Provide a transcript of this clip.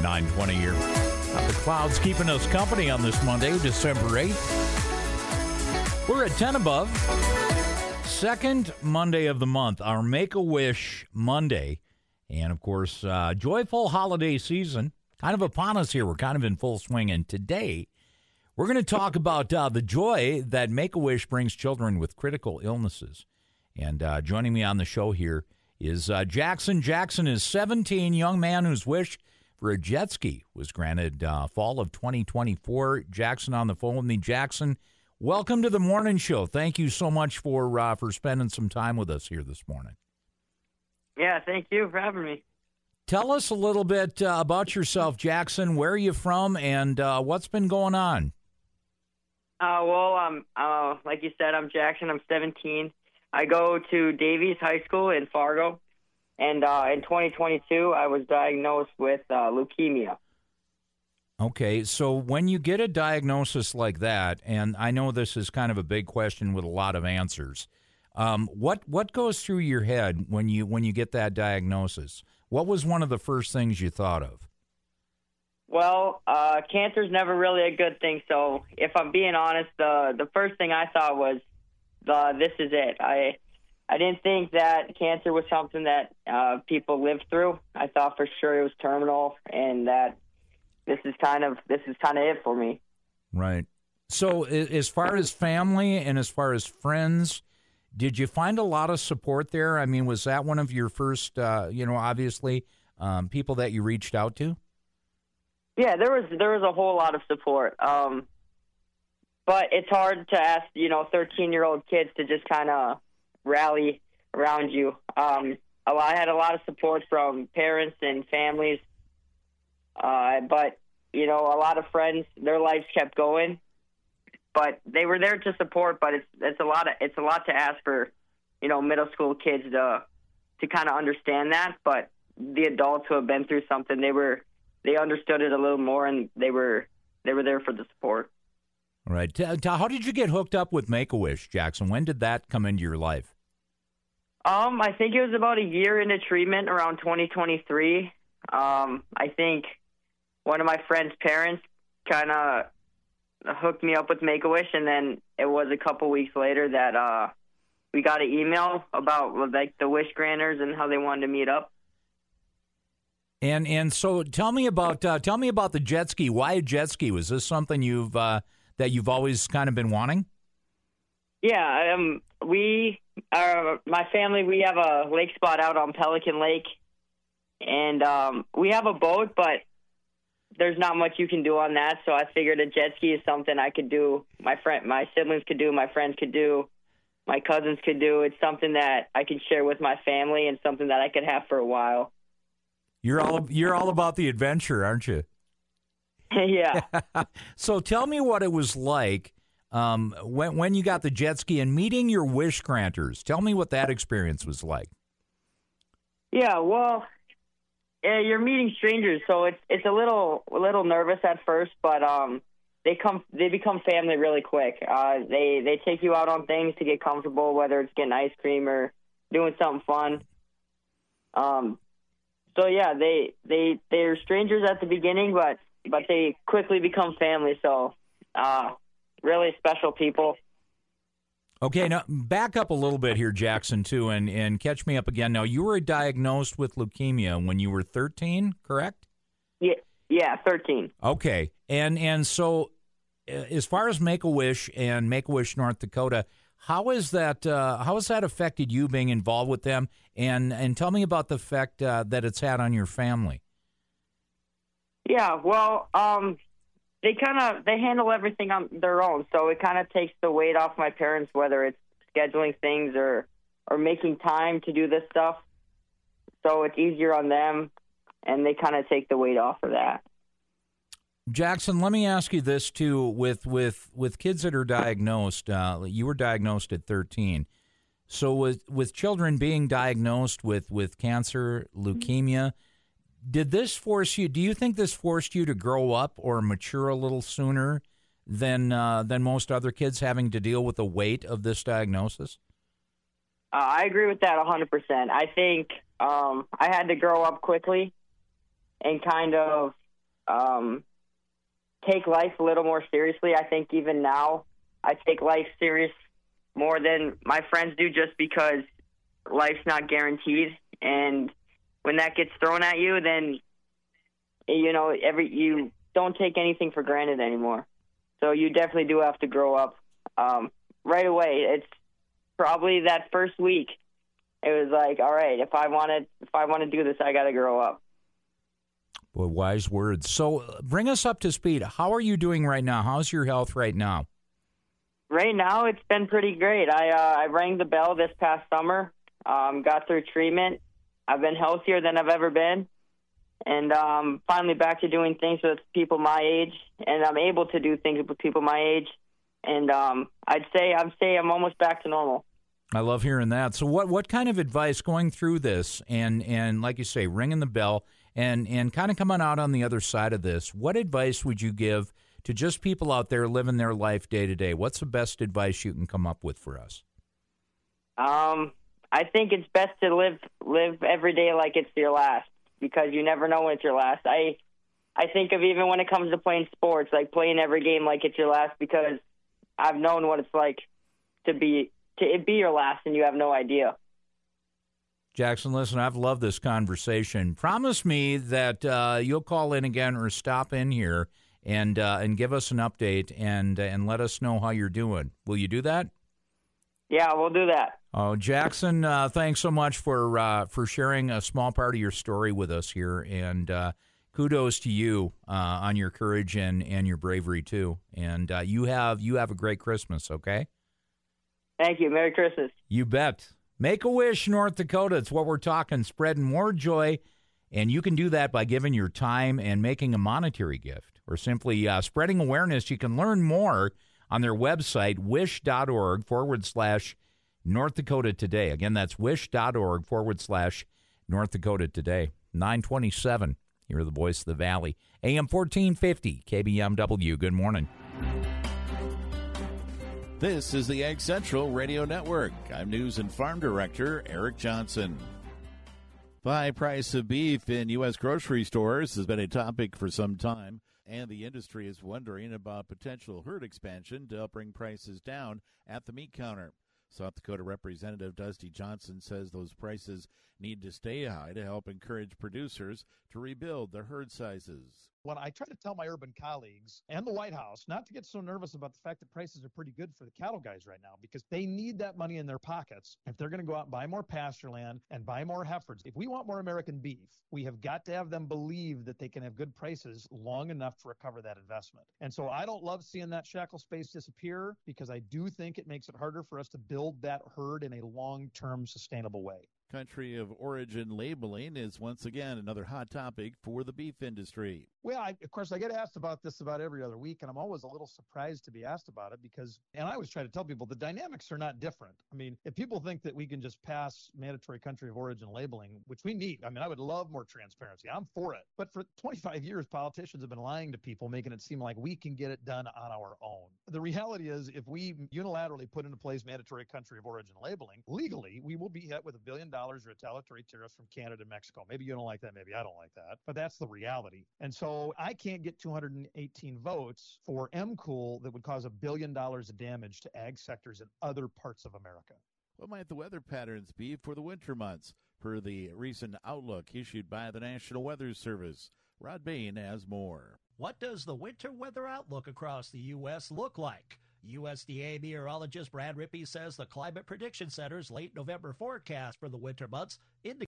9:20 here. The clouds keeping us company on this Monday, December 8th. We're at 10 above. Second Monday of the month, our Make-A-Wish Monday. And, of course, joyful holiday season kind of upon us here. We're kind of in full swing. And today, we're going to talk about the joy that Make-A-Wish brings children with critical illnesses. And joining me on the show here is Jackson. Jackson is 17, young man whose wish for a jet ski was granted fall of 2024. Jackson on the phone with me. Jackson, welcome to the morning show. Thank you so much for spending some time with us here this morning. Yeah, thank you for having me. Tell us a little bit about yourself, Jackson. Where are you from, and what's been going on? Like you said, I'm Jackson. I'm 17. I go to Davies High School in Fargo, and in 2022, I was diagnosed with leukemia. Okay, so when you get a diagnosis like that, and I know this is kind of a big question with a lot of answers, what goes through your head when you get that diagnosis? What was one of the first things you thought of? Well, cancer's never really a good thing. So if I'm being honest, the first thing I thought was, this is it. I didn't think that cancer was something that people lived through. I thought for sure it was terminal, and that this is kind of it for me. Right. So as far as family and as far as friends, did you find a lot of support there? I mean, was that one of your first, obviously, people that you reached out to? Yeah, there was a whole lot of support. But it's hard to ask, 13-year-old kids to just kind of rally around you. I had a lot of support from parents and families. But, a lot of friends, their lives kept going. But they were there to support, but it's a lot to ask for, middle school kids to kind of understand that. But the adults who have been through something, they understood it a little more, and they were there for the support. Right. How did you get hooked up with Make-A-Wish, Jackson? When did that come into your life? I think it was about a year into treatment, around 2023. I think one of my friend's parents kind of hooked me up with Make-A-Wish, and then it was a couple weeks later that we got an email about the wish granters and how they wanted to meet up. And so tell me about the jet ski. Why a jet ski? Was this something that you've always kind of been wanting? Yeah, my family, we have a lake spot out on Pelican Lake, and we have a boat, but there's not much you can do on that. So I figured a jet ski is something I could do. My siblings could do. My friends could do. My cousins could do. It's something that I could share with my family, and something that I could have for a while. You're all about the adventure, aren't you? Yeah. So tell me what it was like when you got the jet ski and meeting your wish granters. Tell me what that experience was like. Yeah, well, you're meeting strangers, so it's a little nervous at first, but they become family really quick. They take you out on things to get comfortable, whether it's getting ice cream or doing something fun. So yeah, they're strangers at the beginning, but they quickly become family. So really special people. Okay, now back up a little bit here, Jackson, too, and catch me up again. Now, you were diagnosed with leukemia when you were 13, correct? Yeah, 13. Okay, and so as far as Make-A-Wish and Make-A-Wish North Dakota, how has that affected you being involved with them? And tell me about the effect that it's had on your family. Yeah, well, they handle everything on their own, so it kind of takes the weight off my parents, whether it's scheduling things or making time to do this stuff. So it's easier on them, and they kind of take the weight off of that. Jackson, let me ask you this too: with kids that are diagnosed, you were diagnosed at 13. So with children being diagnosed with cancer, leukemia, did this force you? Do you think this forced you to grow up or mature a little sooner than most other kids, having to deal with the weight of this diagnosis? I agree with that 100%. I think I had to grow up quickly and kind of take life a little more seriously. I think even now I take life serious more than my friends do, just because life's not guaranteed. And when that gets thrown at you, then, you don't take anything for granted anymore. So you definitely do have to grow up right away. It's probably that first week. It was like, all right, if I want to do this, I got to grow up. Boy, wise words. So bring us up to speed. How are you doing right now? How's your health right now? Right now, it's been pretty great. I rang the bell this past summer, got through treatment. I've been healthier than I've ever been, and finally back to doing things with people my age, and I'm able to do things with people my age, and I'd say I'm almost back to normal. I love hearing that. So what kind of advice going through this and like you say, ringing the bell and kind of coming out on the other side of this, what advice would you give to just people out there living their life day to day? What's the best advice you can come up with for us? I think it's best to live every day like it's your last, because you never know when it's your last. I think of, even when it comes to playing sports, like playing every game like it's your last, because I've known what it's like to be your last and you have no idea. Jackson, listen, I've loved this conversation. Promise me that you'll call in again or stop in here and give us an update and let us know how you're doing. Will you do that? Yeah, we'll do that. Oh, Jackson, thanks so much for sharing a small part of your story with us here, and kudos to you on your courage and your bravery too. And you have a great Christmas. Okay. Thank you. Merry Christmas. You bet. Make-A-Wish, North Dakota. It's what we're talking, spreading more joy. And you can do that by giving your time and making a monetary gift, or simply spreading awareness. You can learn more on their website, wish.org/North Dakota Today. Again, that's wish.org/North Dakota Today. 927. You're the voice of the Valley. AM 1450, KBMW. Good morning. This is the Ag Central Radio Network. I'm News and Farm Director Eric Johnson. The high price of beef in U.S. grocery stores has been a topic for some time, and the industry is wondering about potential herd expansion to help bring prices down at the meat counter. South Dakota Representative Dusty Johnson says those prices need to stay high to help encourage producers to rebuild their herd sizes. When I try to tell my urban colleagues and the White House not to get so nervous about the fact that prices are pretty good for the cattle guys right now, because they need that money in their pockets if they're going to go out and buy more pasture land and buy more heifers. If we want more American beef, we have got to have them believe that they can have good prices long enough to recover that investment. And so I don't love seeing that shackle space disappear, because I do think it makes it harder for us to build that herd in a long-term sustainable way. Country of origin labeling is once again another hot topic for the beef industry. Well, of course, I get asked about this about every other week, and I'm always a little surprised to be asked about it because, and I always try to tell people, the dynamics are not different. I mean, if people think that we can just pass mandatory country of origin labeling, which we need, I mean, I would love more transparency. I'm for it. But for 25 years, politicians have been lying to people, making it seem like we can get it done on our own. The reality is, if we unilaterally put into place mandatory country of origin labeling, legally, we will be hit with $1 billion retaliatory tariffs from Canada and Mexico. Maybe you don't like that, maybe I don't like that, but that's the reality. And so I can't get 218 votes for MCOOL that would cause $1 billion of damage to ag sectors in other parts of America. What might the weather patterns be for the winter months, per the recent outlook issued by the National Weather Service? Rod Bain has more. What does the winter weather outlook across the U.S. look like? USDA meteorologist Brad Rippey says the Climate Prediction Center's late November forecast for the winter months indicates